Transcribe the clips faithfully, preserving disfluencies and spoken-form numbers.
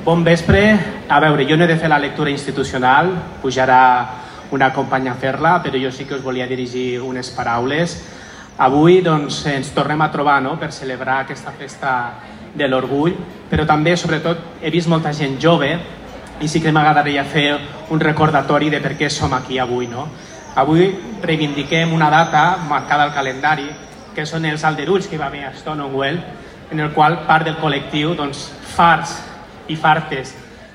Bon vespre. A veure, jo no he de fer la lectura institucional, pujarà una companya a fer-la, però jo sí que us volia dirigir unes paraules. Avui doncs, ens tornem a trobar, no?, per celebrar aquesta festa de l'orgull, però també, sobretot, he vist molta gent jove i sí que m'agradaria fer un recordatori de per què som aquí avui. No? Avui reivindiquem una data marcada al calendari, que són els aldarulls que hi va haver a Stonewall, en el qual part del col·lectiu, doncs, farts i fartes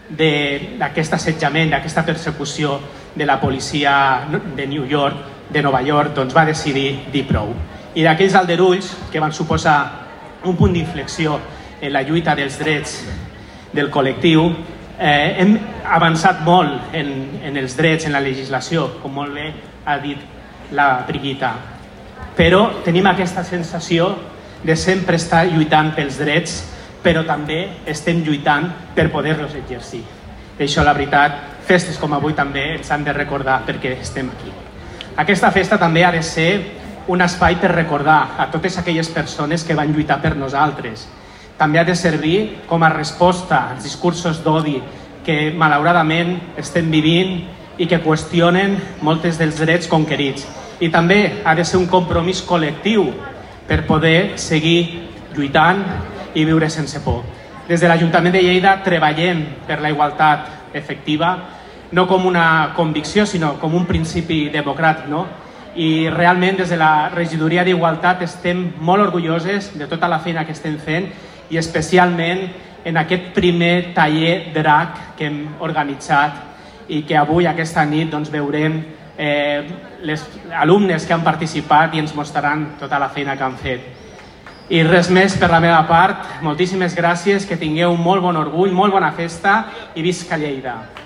d'aquest assetjament, d'aquesta persecució de la policia de New York, de Nova York, doncs va decidir dir prou. I d'aquells aldarulls que van suposar un punt d'inflexió en la lluita dels drets del col·lectiu, eh, hem avançat molt en, en els drets, en la legislació, com molt bé ha dit la Brigitta. Però tenim aquesta sensació de sempre estar lluitant pels drets, però també estem lluitant per poder-los exercir. I això, la veritat, festes com avui també ens han de recordar perquè estem aquí. Aquesta festa també ha de ser un espai per recordar a totes aquelles persones que van lluitar per nosaltres. També ha de servir com a resposta als discursos d'odi que malauradament estem vivint i que qüestionen molts dels drets conquerits. I també ha de ser un compromís col·lectiu per poder seguir lluitant i viure sense por. Des de l'Ajuntament de Lleida treballem per la igualtat efectiva, no com una convicció, sinó com un principi democràtic, no? I realment des de la regidoria d'Igualtat estem molt orgulloses de tota la feina que estem fent i especialment en aquest primer taller drac que hem organitzat i que avui, aquesta nit, doncs, veurem eh, les alumnes que han participat i ens mostraran tota la feina que han fet. I res més per la meva part. Moltíssimes gràcies, que tingueu molt bon orgull, molt bona festa i visca Lleida!